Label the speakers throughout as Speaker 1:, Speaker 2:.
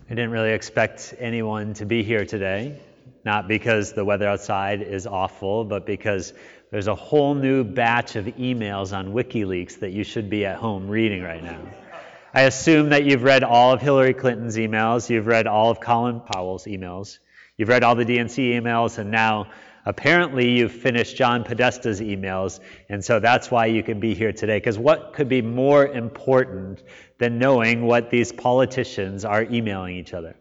Speaker 1: I didn't really expect anyone to be here today, not because the weather outside is awful, but because there's a whole new batch of emails on WikiLeaks that you should be at home reading right now. I assume that you've read all of Hillary Clinton's emails, you've read all of Colin Powell's emails, you've read all the DNC emails, and now apparently you've finished John Podesta's emails, and so that's why you can be here today, because what could be more important than knowing what these politicians are emailing each other?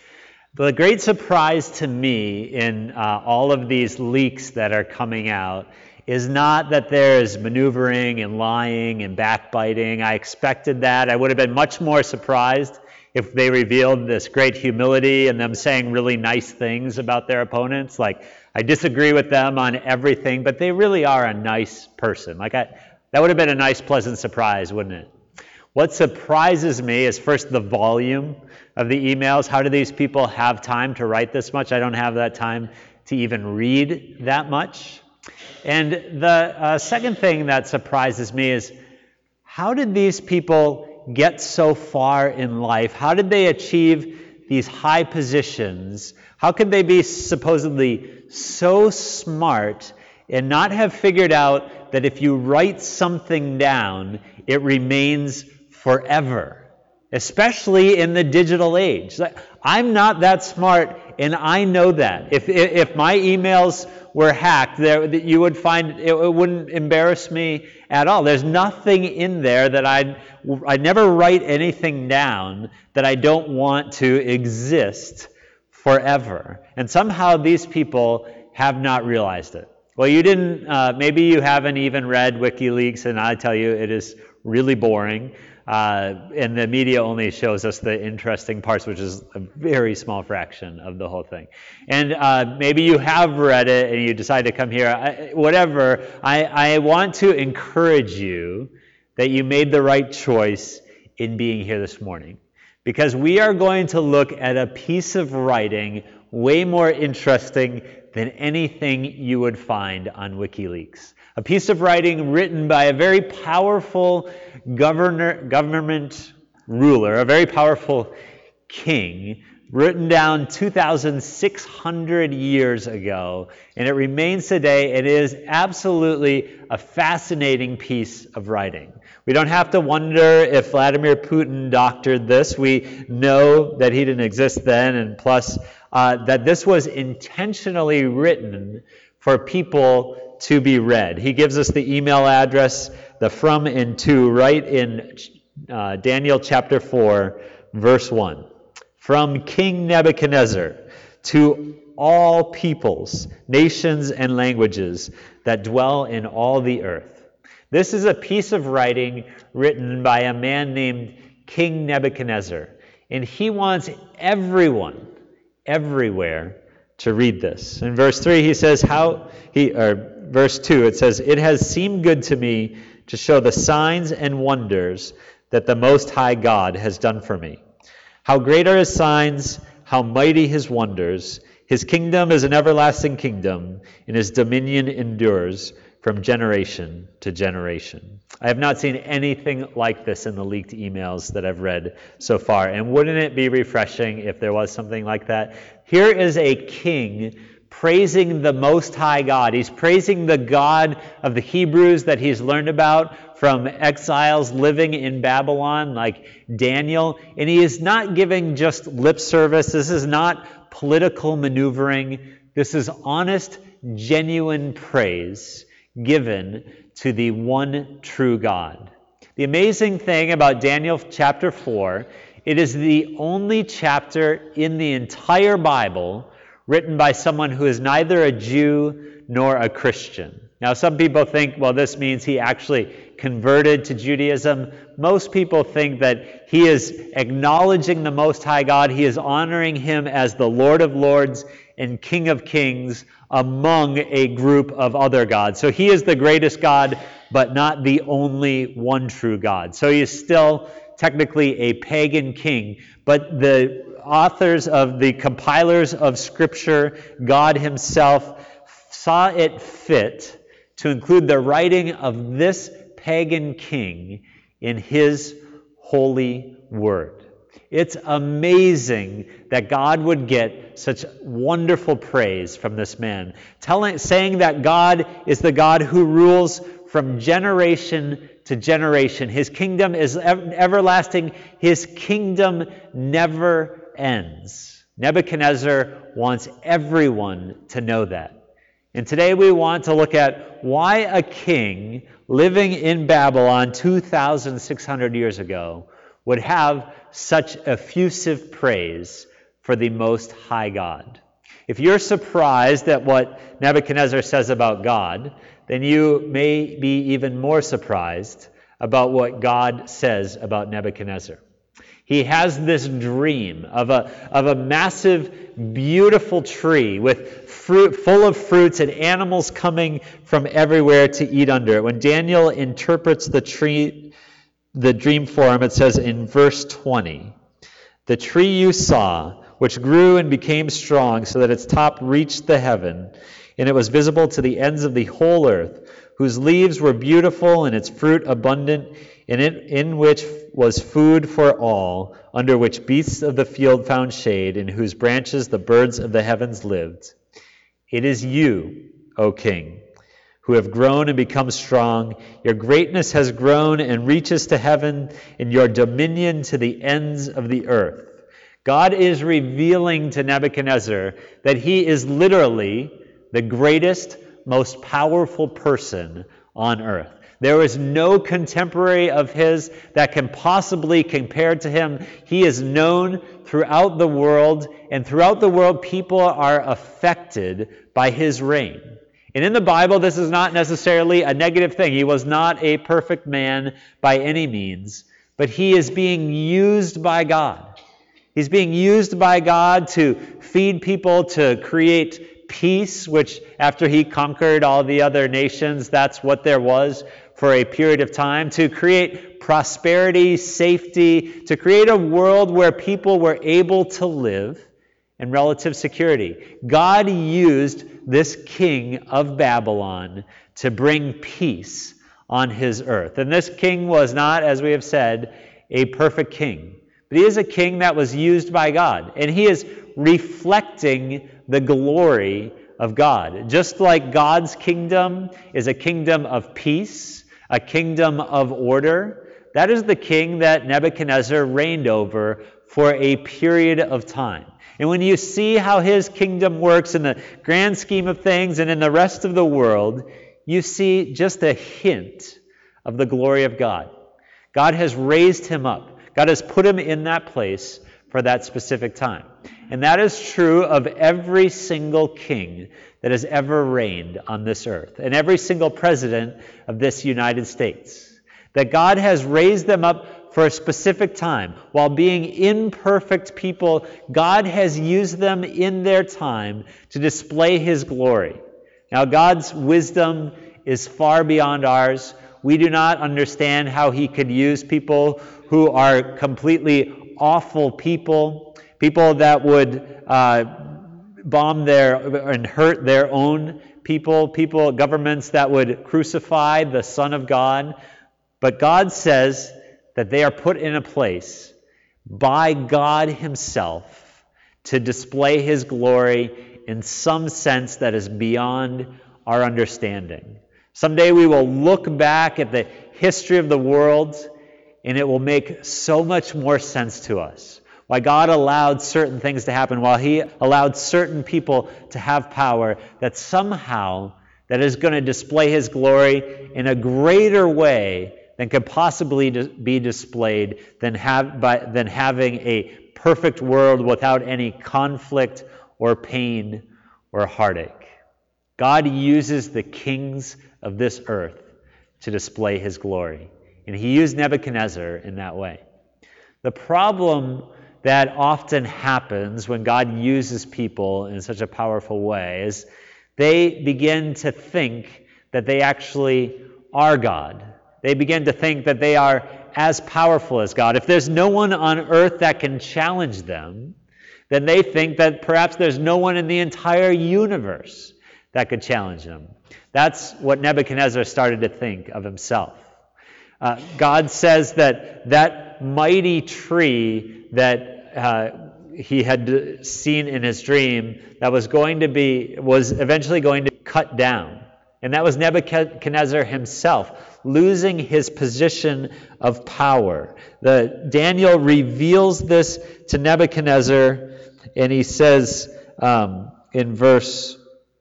Speaker 1: The great surprise to me in all of these leaks that are coming out is not that there is maneuvering and lying and backbiting. I expected that. I would have been much more surprised if they revealed this great humility and them saying really nice things about their opponents. Like, I disagree with them on everything, but they really are a nice person. That would have been a nice, pleasant surprise, wouldn't it? What surprises me is first the volume of the emails. How do these people have time to write this much? I don't have that time to even read that much. And the second thing that surprises me is, how did these people get so far in life? How did they achieve these high positions? How could they be supposedly so smart and not have figured out that if you write something down, it remains forever, especially in the digital age? I'm not that smart, and I know that. If my emails were hacked, you would find it wouldn't embarrass me at all. There's nothing in there that I'd never write anything down that I don't want to exist forever. And somehow these people have not realized it. Well, you didn't. Maybe you haven't even read WikiLeaks, and I tell you, it is really boring. And the media only shows us the interesting parts, which is a very small fraction of the whole thing. And maybe you have read it and you decide to come here. Whatever, I want to encourage you that you made the right choice in being here this morning, because we are going to look at a piece of writing way more interesting than anything you would find on WikiLeaks. A piece of writing written by a very powerful government ruler, a very powerful king, written down 2,600 years ago, and it remains today. It is absolutely a fascinating piece of writing. We don't have to wonder if Vladimir Putin doctored this. We know that he didn't exist then, and plus that this was intentionally written for people to be read. He gives us the email address, the from and to, right in Daniel chapter 4, verse 1. From King Nebuchadnezzar to all peoples, nations, and languages that dwell in all the earth. This is a piece of writing written by a man named King Nebuchadnezzar, and he wants everyone, everywhere, to read this. In verse 3, he says, verse 2, it says, "It has seemed good to me to show the signs and wonders that the Most High God has done for me. How great are his signs, how mighty his wonders. His kingdom is an everlasting kingdom, and his dominion endures from generation to generation." I have not seen anything like this in the leaked emails that I've read so far. And wouldn't it be refreshing if there was something like that? Here is a king praising the Most High God. He's praising the God of the Hebrews that he's learned about from exiles living in Babylon, like Daniel. And he is not giving just lip service. This is not political maneuvering. This is honest, genuine praise given to the one true God. The amazing thing about Daniel chapter 4, it is the only chapter in the entire Bible written by someone who is neither a Jew nor a Christian. Now, some people think, well, this means he actually converted to Judaism. Most people think that he is acknowledging the Most High God. He is honoring him as the Lord of Lords and King of Kings among a group of other gods. So he is the greatest God, but not the only one true God. So he is still technically a pagan king, but the authors of the compilers of Scripture, God himself, saw it fit to include the writing of this pagan king in his holy word. It's amazing that God would get such wonderful praise from this man, saying that God is the God who rules from generation to generation. His kingdom is everlasting. His kingdom never ends. Nebuchadnezzar wants everyone to know that. And today we want to look at why a king living in Babylon 2,600 years ago would have such effusive praise for the Most High God. If you're surprised at what Nebuchadnezzar says about God, then you may be even more surprised about what God says about Nebuchadnezzar. He has this dream of a massive, beautiful tree with fruit, full of fruits and animals coming from everywhere to eat under it. When Daniel interprets the dream for him, it says in verse 20, "The tree you saw, which grew and became strong so that its top reached the heaven, and it was visible to the ends of the whole earth, whose leaves were beautiful and its fruit abundant, in which was food for all, under which beasts of the field found shade, in whose branches the birds of the heavens lived. It is you, O king, who have grown and become strong. Your greatness has grown and reaches to heaven, and your dominion to the ends of the earth." God is revealing to Nebuchadnezzar that he is literally the greatest, most powerful person on earth. There is no contemporary of his that can possibly compare to him. He is known throughout the world, and throughout the world, people are affected by his reign. And in the Bible, this is not necessarily a negative thing. He was not a perfect man by any means, but he is being used by God. He's being used by God to feed people, to create peace, which after he conquered all the other nations, that's what there was for a period of time, to create prosperity, safety, to create a world where people were able to live in relative security. God used this king of Babylon to bring peace on his earth. And this king was not, as we have said, a perfect king. But he is a king that was used by God. And he is reflecting the glory of God. Just like God's kingdom is a kingdom of peace, a kingdom of order, that is the king that Nebuchadnezzar reigned over for a period of time. And when you see how his kingdom works in the grand scheme of things and in the rest of the world, you see just a hint of the glory of God. God has raised him up. God has put him in that place for that specific time. And that is true of every single king that has ever reigned on this earth, and every single president of this United States. That God has raised them up for a specific time. While being imperfect people, God has used them in their time to display his glory. Now, God's wisdom is far beyond ours. We do not understand how he could use people who are completely awful people that would bomb and hurt their own people, governments that would crucify the Son of God. But God says that they are put in a place by God himself to display his glory in some sense that is beyond our understanding. Someday we will look back at the history of the world, and it will make so much more sense to us. Why God allowed certain things to happen, while he allowed certain people to have power, that somehow that is going to display his glory in a greater way than could possibly be displayed than having a perfect world without any conflict or pain or heartache. God uses the kings of this earth to display his glory. And he used Nebuchadnezzar in that way. The problem that often happens when God uses people in such a powerful way is they begin to think that they actually are God. They begin to think that they are as powerful as God. If there's no one on earth that can challenge them, then they think that perhaps there's no one in the entire universe that could challenge them. That's what Nebuchadnezzar started to think of himself. God says that mighty tree that he had seen in his dream that was eventually going to be cut down. And that was Nebuchadnezzar himself, losing his position of power. Daniel reveals this to Nebuchadnezzar, and he says verse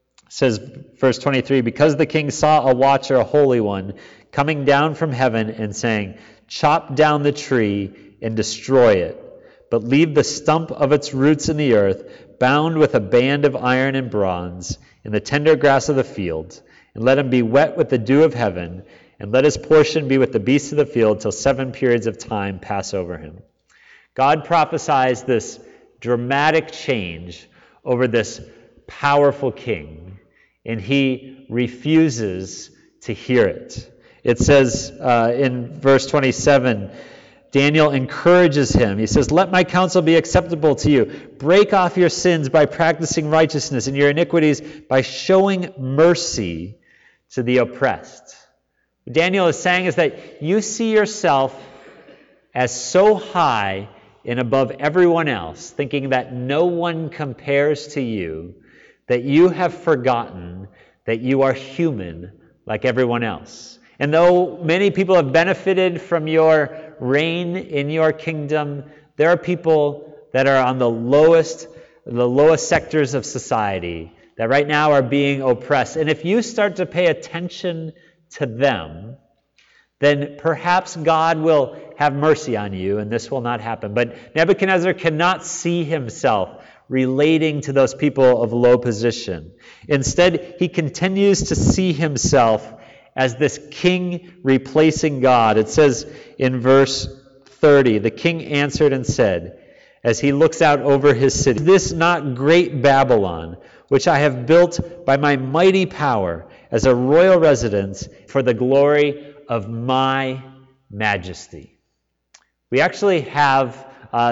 Speaker 1: 23, because the king saw a watcher, a holy one, coming down from heaven and saying, chop down the tree and destroy it, but leave the stump of its roots in the earth, bound with a band of iron and bronze, in the tender grass of the field, and let him be wet with the dew of heaven, and let his portion be with the beasts of the field till 7 periods of time pass over him. God prophesies this dramatic change over this powerful king, and he refuses to hear it. It says in verse 27, Daniel encourages him. He says, let my counsel be acceptable to you. Break off your sins by practicing righteousness, and your iniquities by showing mercy to the oppressed. What Daniel is saying is that you see yourself as so high and above everyone else, thinking that no one compares to you, that you have forgotten that you are human like everyone else. And though many people have benefited from your reign in your kingdom, there are people that are on the lowest sectors of society that right now are being oppressed. And if you start to pay attention to them, then perhaps God will have mercy on you, and this will not happen. But Nebuchadnezzar cannot see himself relating to those people of low position. Instead, he continues to see himself as this king replacing God. It says in verse 30, the king answered and said, as he looks out over his city, is this not great Babylon, which I have built by my mighty power as a royal residence for the glory of my majesty? We actually have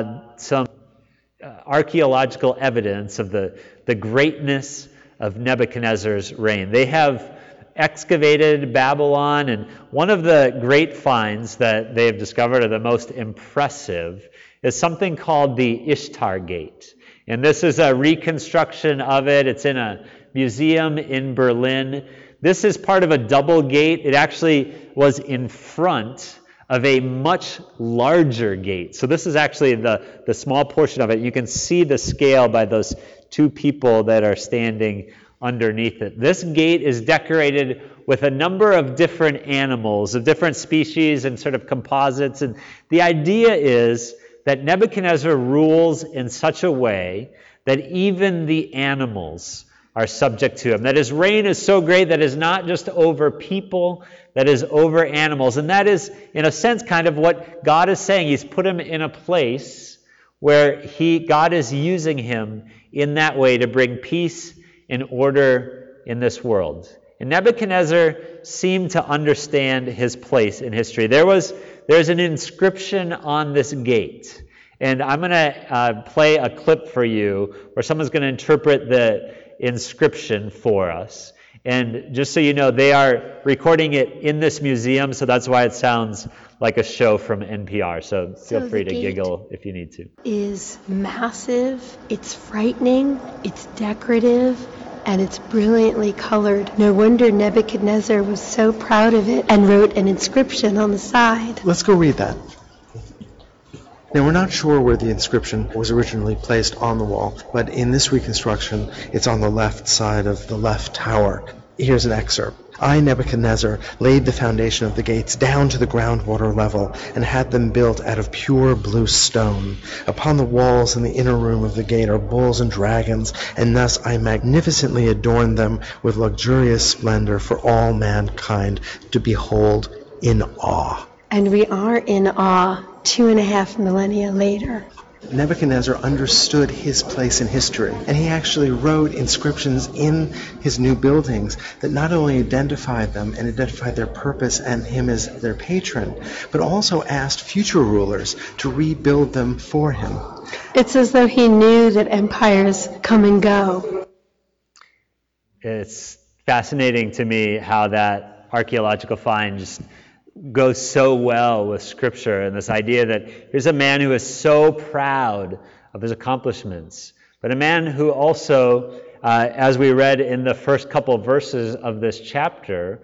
Speaker 1: some archaeological evidence of the greatness of Nebuchadnezzar's reign. They have excavated Babylon, and one of the great finds that they have discovered, or the most impressive, is something called the Ishtar Gate. And this is a reconstruction of it. It's in a museum in Berlin. This is part of a double gate. It actually was in front of a much larger gate. So this is actually the small portion of it. You can see the scale by those two people that are standing underneath it. This gate is decorated with a number of different animals, of different species and sort of composites. And the idea is that Nebuchadnezzar rules in such a way that even the animals are subject to him. That his reign is so great that it is not just over people, that is over animals. And that is, in a sense, kind of what God is saying. He's put him in a place where God is using him in that way to bring peace and order in this world. And Nebuchadnezzar seemed to understand his place in history. There's an inscription on this gate. And I'm going to play a clip for you where someone's going to interpret the inscription for us. And just so you know, they are recording it in this museum, so that's why it sounds like a show from NPR. So feel free to giggle if you need to.
Speaker 2: Is massive, it's frightening, it's decorative, and it's brilliantly colored. No wonder Nebuchadnezzar was so proud of it and wrote an inscription on the side.
Speaker 3: Let's go read that. Now, we're not sure where the inscription was originally placed on the wall, but in this reconstruction, it's on the left side of the left tower. Here's an excerpt. I, Nebuchadnezzar, laid the foundation of the gates down to the groundwater level and had them built out of pure blue stone. Upon the walls in the inner room of the gate are bulls and dragons, and thus I magnificently adorned them with luxurious splendor for all mankind to behold in awe.
Speaker 2: And we are in awe 2.5 millennia later.
Speaker 3: Nebuchadnezzar understood his place in history, and he actually wrote inscriptions in his new buildings that not only identified them and identified their purpose and him as their patron, but also asked future rulers to rebuild them for him.
Speaker 2: It's as though he knew that empires come and go.
Speaker 1: It's fascinating to me how that archaeological find just goes so well with Scripture, and this idea that here's a man who is so proud of his accomplishments, but a man who also, as we read in the first couple of verses of this chapter,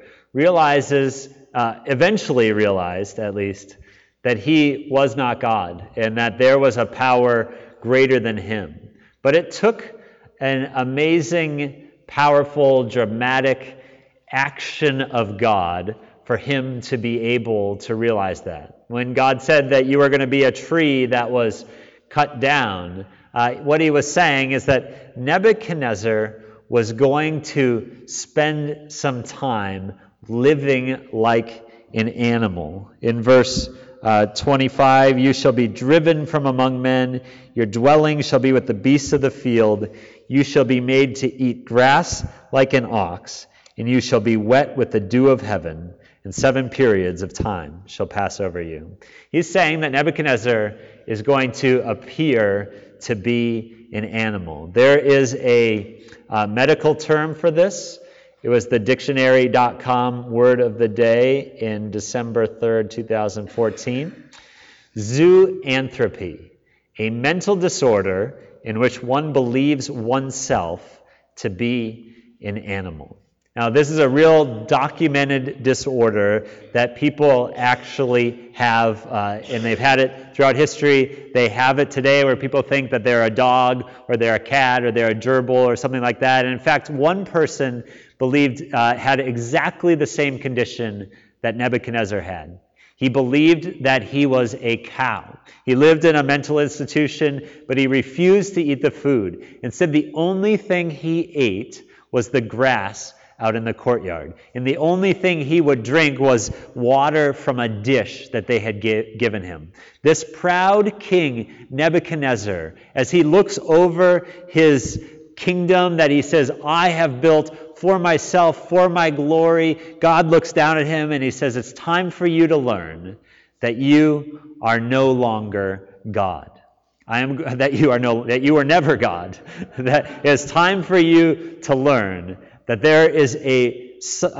Speaker 1: eventually realized at least, that he was not God, and that there was a power greater than him. But it took an amazing, powerful, dramatic action of God for him to be able to realize that. When God said that you are going to be a tree that was cut down, what he was saying is that Nebuchadnezzar was going to spend some time living like an animal. In verse 25, you shall be driven from among men, your dwelling shall be with the beasts of the field, you shall be made to eat grass like an ox, and you shall be wet with the dew of heaven, and 7 periods of time shall pass over you. He's saying that Nebuchadnezzar is going to appear to be an animal. There is a medical term for this. It was the dictionary.com word of the day in December 3rd, 2014. Zoanthropy, a mental disorder in which one believes oneself to be an animal. Now, this is a real documented disorder that people actually have, and they've had it throughout history. They have it today where people think that they're a dog, or they're a cat, or they're a gerbil, or something like that. And in fact, one person believed had exactly the same condition that Nebuchadnezzar had. He believed that he was a cow. He lived in a mental institution, but he refused to eat the food. Instead, the only thing he ate was the grass out in the courtyard. And the only thing he would drink was water from a dish that they had given him. This proud king, Nebuchadnezzar, as he looks over his kingdom that he says, I have built for myself, for my glory, God looks down at him and he says, it's time for you to learn that you are no longer God. That you are never God. That it's time for you to learn that there is a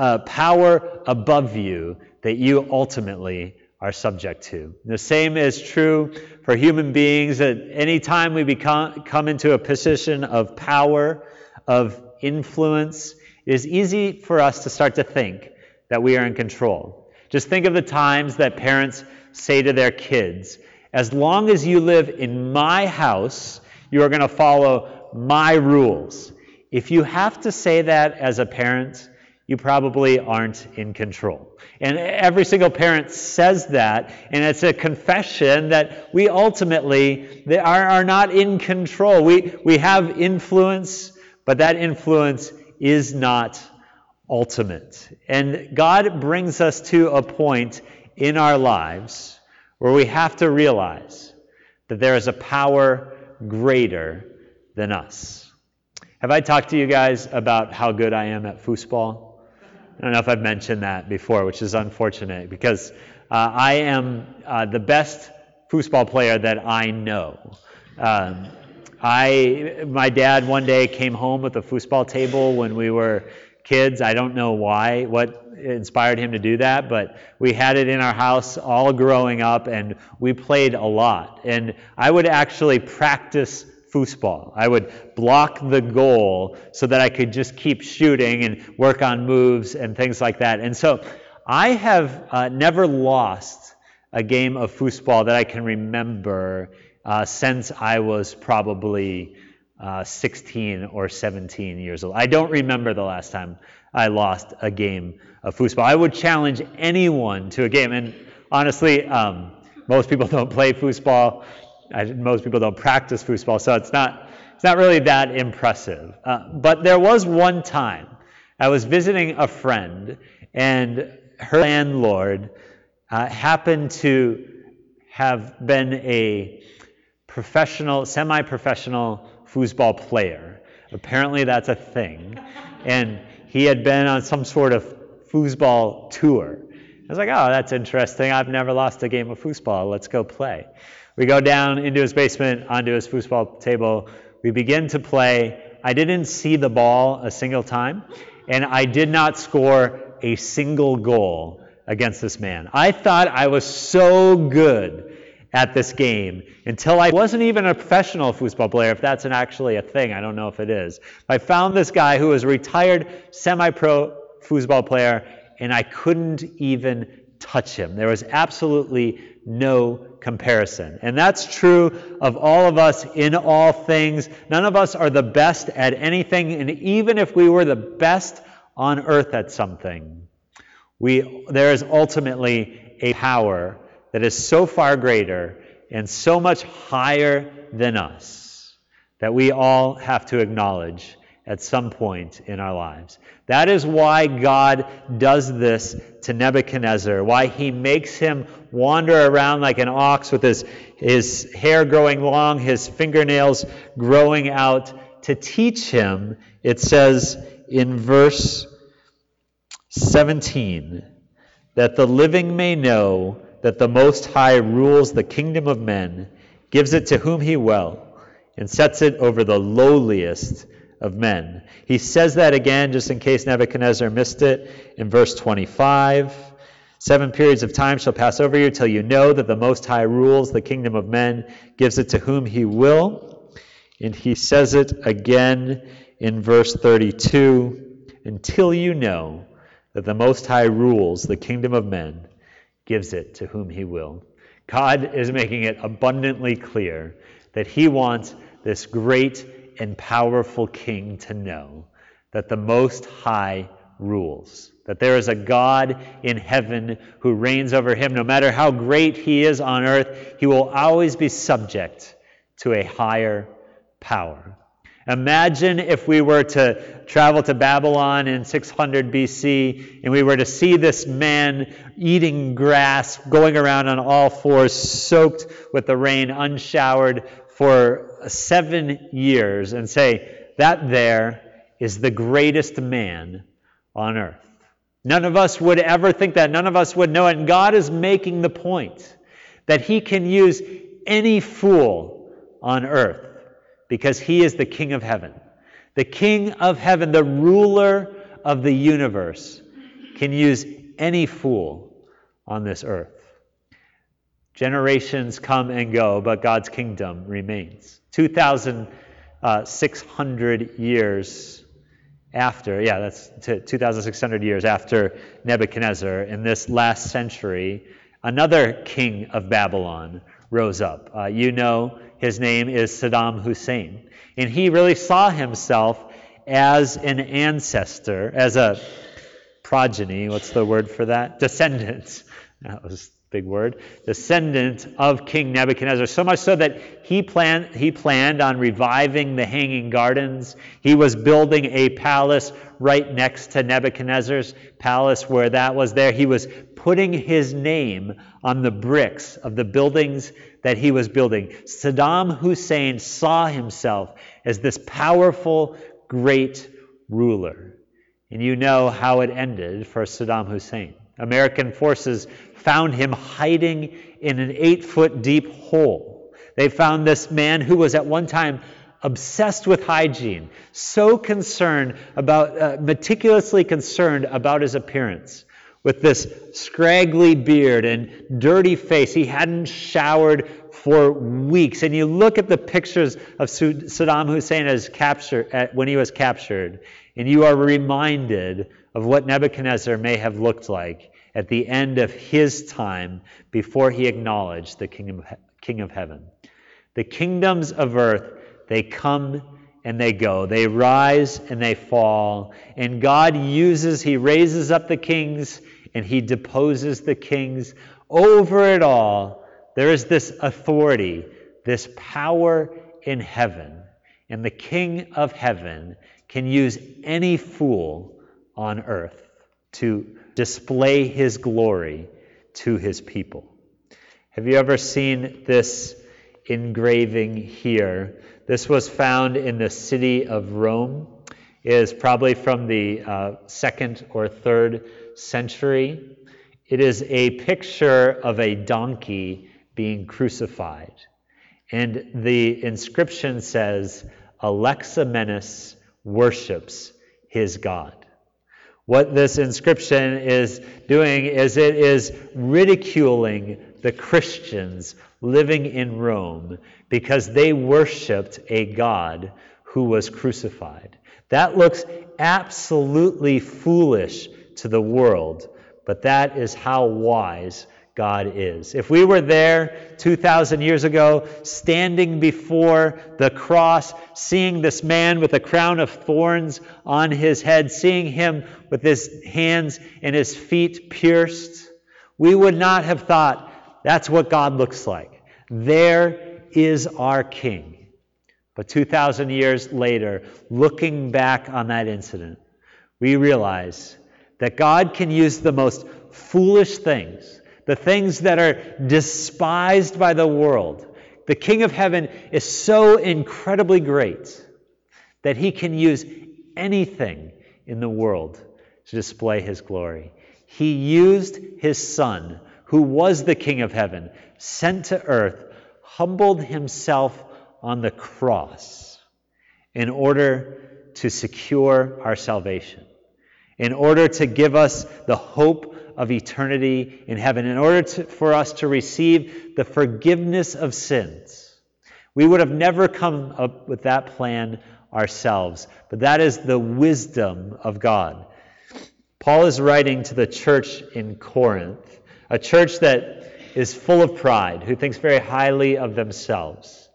Speaker 1: power above you that you ultimately are subject to. The same is true for human beings. At any time we come into a position of power, of influence, it is easy for us to start to think that we are in control. Just think of the times that parents say to their kids, as long as you live in my house, you are going to follow my rules. If you have to say that as a parent, you probably aren't in control. And every single parent says that, and it's a confession that we ultimately are not in control. We have influence, but that influence is not ultimate. And God brings us to a point in our lives where we have to realize that there is a power greater than us. Have I talked to you guys about how good I am at foosball? I don't know if I've mentioned that before, which is unfortunate, because I am the best foosball player that I know. My dad one day came home with a foosball table when we were kids. I don't know what inspired him to do that, but we had it in our house all growing up, and we played a lot. And I would actually practice foosball. I would block the goal so that I could just keep shooting and work on moves and things like that. And so I have never lost a game of foosball that I can remember since I was probably 16 or 17 years old. I don't remember the last time I lost a game of foosball. I would challenge anyone to a game. And honestly, most people don't play foosball. Most people don't practice foosball, so it's not really that impressive. But there was one time I was visiting a friend, and her landlord happened to have been a semi-professional foosball player. Apparently that's a thing. And he had been on some sort of foosball tour. I was like, oh, that's interesting. I've never lost a game of foosball. Let's go play. We go down into his basement, onto his foosball table. We begin to play. I didn't see the ball a single time, and I did not score a single goal against this man. I thought I was so good at this game until I wasn't even a professional football player, if that's actually a thing. I don't know if it is. I found this guy who was a retired semi-pro football player, and I couldn't even touch him. There was absolutely no comparison. And that's true of all of us in all things. None of us are the best at anything, and even if we were the best on earth at something, there is ultimately a power that is so far greater and so much higher than us that we all have to acknowledge at some point in our lives. That is why God does this to Nebuchadnezzar, why he makes him wander around like an ox with his hair growing long, his fingernails growing out, to teach him, it says in verse 17, that the living may know that the Most High rules the kingdom of men, gives it to whom he will, and sets it over the lowliest of men. He says that again, just in case Nebuchadnezzar missed it, in verse 25. 7 periods of time shall pass over you till you know that the Most High rules the kingdom of men, gives it to whom he will. And he says it again in verse 32, until you know that the Most High rules the kingdom of men, gives it to whom he will. God is making it abundantly clear that he wants this great and powerful king to know that the Most High rules, that there is a God in heaven who reigns over him. No matter how great he is on earth, he will always be subject to a higher power. Imagine if we were to travel to Babylon in 600 BC and we were to see this man eating grass, going around on all fours, soaked with the rain, unshowered for 7 years, and say, that there is the greatest man on earth. None of us would ever think that. None of us would know it. And God is making the point that he can use any fool on earth because he is the King of heaven. The King of heaven, the ruler of the universe, can use any fool on this earth. Generations come and go, but God's kingdom remains. 2,600 years after, that's 2,600 years after Nebuchadnezzar, in this last century, another king of Babylon rose up. His name is Saddam Hussein. And he really saw himself as an ancestor, as a progeny, what's the word for that? Descendant. That was a big word. Descendant of King Nebuchadnezzar, so much so that he planned on reviving the Hanging Gardens. He was building a palace right next to Nebuchadnezzar's palace where that was there. He was putting his name on the bricks of the buildings that he was building. Saddam Hussein saw himself as this powerful, great ruler. And you know how it ended for Saddam Hussein. American forces found him hiding in an 8-foot deep hole. They found this man who was at one time obsessed with hygiene, so meticulously concerned about his appearance, with this scraggly beard and dirty face. He hadn't showered for weeks. And you look at the pictures of Saddam Hussein when he was captured, and you are reminded of what Nebuchadnezzar may have looked like at the end of his time before he acknowledged the King of heaven. The kingdoms of earth, they come and they go. They rise and they fall. And God he raises up the kings and he deposes the kings. Over it all, there is this authority, this power in heaven. And the King of heaven can use any fool on earth to display his glory to his people. Have you ever seen this engraving here? This was found in the city of Rome. It is probably from the 2nd or 3rd century. It is a picture of a donkey being crucified. And the inscription says, Alexamenus worships his God. What this inscription is doing is it is ridiculing the Christians living in Rome because they worshiped a God who was crucified. That looks absolutely foolish to the world, but that is how wise God is. If we were there 2,000 years ago, standing before the cross, seeing this man with a crown of thorns on his head, seeing him with his hands and his feet pierced, we would not have thought, that's what God looks like. There is our King. But 2,000 years later, looking back on that incident, we realize that God can use the most foolish things, the things that are despised by the world. The King of Heaven is so incredibly great that he can use anything in the world to display his glory. He used his Son, who was the King of Heaven, sent to earth, humbled himself on the cross in order to secure our salvation, in order to give us the hope of eternity in heaven, in order for us to receive the forgiveness of sins. We would have never come up with that plan ourselves, but that is the wisdom of God. Paul is writing to the church in Corinth, a church that is full of pride, who thinks very highly of themselves.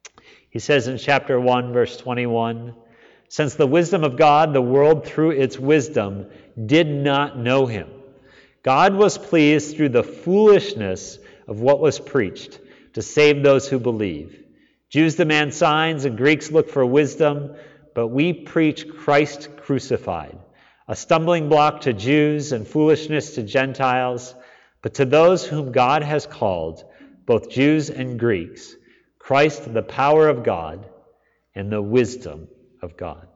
Speaker 1: He says in chapter 1, verse 21, "Since the wisdom of God, the world through its wisdom did not know him. God was pleased through the foolishness of what was preached to save those who believe. Jews demand signs and Greeks look for wisdom, but we preach Christ crucified, a stumbling block to Jews and foolishness to Gentiles. But to those whom God has called, both Jews and Greeks, Christ the power of God and the wisdom of God."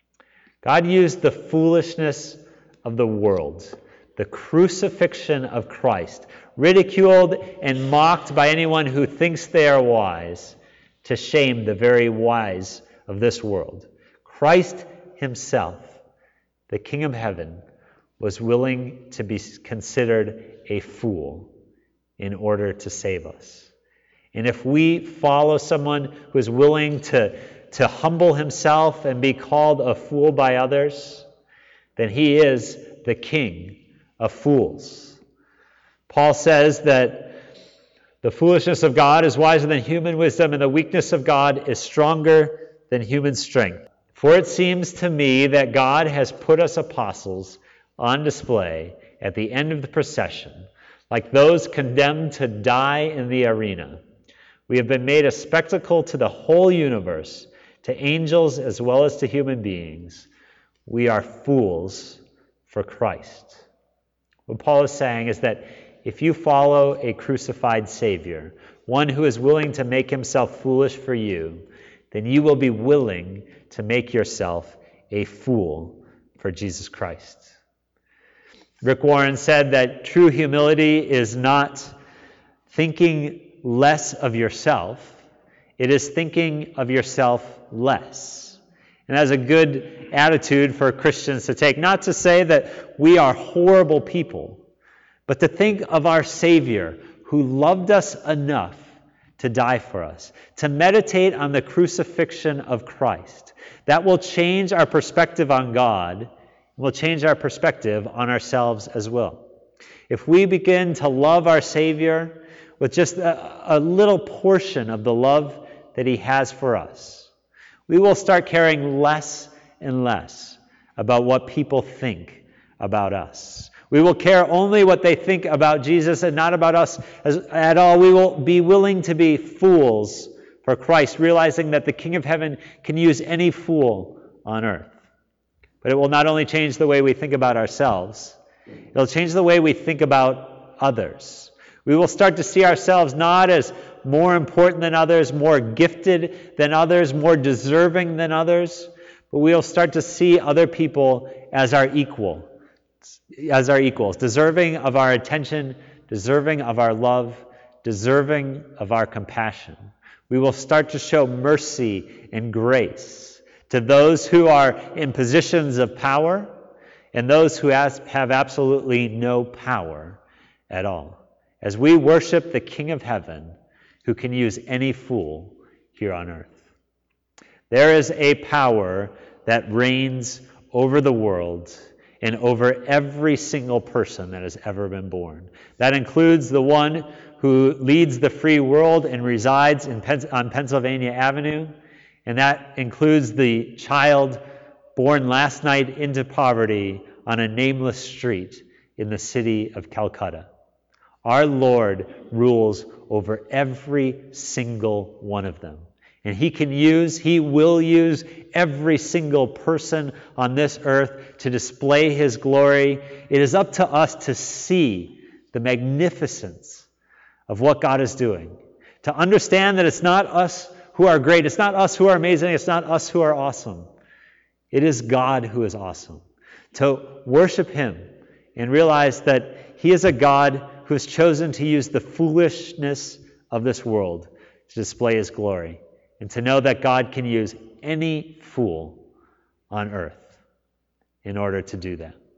Speaker 1: God used the foolishness of the world, the crucifixion of Christ, ridiculed and mocked by anyone who thinks they are wise, to shame the very wise of this world. Christ himself, the King of Heaven, was willing to be considered a fool in order to save us. And if we follow someone who is willing to humble himself and be called a fool by others, then he is the king of fools. Paul says that the foolishness of God is wiser than human wisdom, and the weakness of God is stronger than human strength. For it seems to me that God has put us apostles on display at the end of the procession, like those condemned to die in the arena. We have been made a spectacle to the whole universe, to angels as well as to human beings. We are fools for Christ. What Paul is saying is that if you follow a crucified Savior, one who is willing to make himself foolish for you, then you will be willing to make yourself a fool for Jesus Christ. Rick Warren said that true humility is not thinking less of yourself, it is thinking of yourself less. And that's a good attitude for Christians to take. Not to say that we are horrible people, but to think of our Savior who loved us enough to die for us, to meditate on the crucifixion of Christ. That will change our perspective on God, will change our perspective on ourselves as well. If we begin to love our Savior with just a little portion of the love that He has for us, we will start caring less and less about what people think about us. We will care only what they think about Jesus and not about us at all. We will be willing to be fools for Christ, realizing that the King of Heaven can use any fool on earth. But it will not only change the way we think about ourselves, it will change the way we think about others. We will start to see ourselves not as more important than others, more gifted than others, more deserving than others, but we will start to see other people as our equals, deserving of our attention, deserving of our love, deserving of our compassion. We will start to show mercy and grace to those who are in positions of power and those who have absolutely no power at all, as we worship the King of Heaven, who can use any fool here on earth. There is a power that reigns over the world and over every single person that has ever been born. That includes the one who leads the free world and resides on Pennsylvania Avenue, and that includes the child born last night into poverty on a nameless street in the city of Calcutta. Our Lord rules over every single one of them. And He will use every single person on this earth to display His glory. It is up to us to see the magnificence of what God is doing. To understand that it's not us who are great, it's not us who are amazing, it's not us who are awesome. It is God who is awesome. To worship Him and realize that He is a God who has chosen to use the foolishness of this world to display His glory. And to know that God can use any fool on earth in order to do that.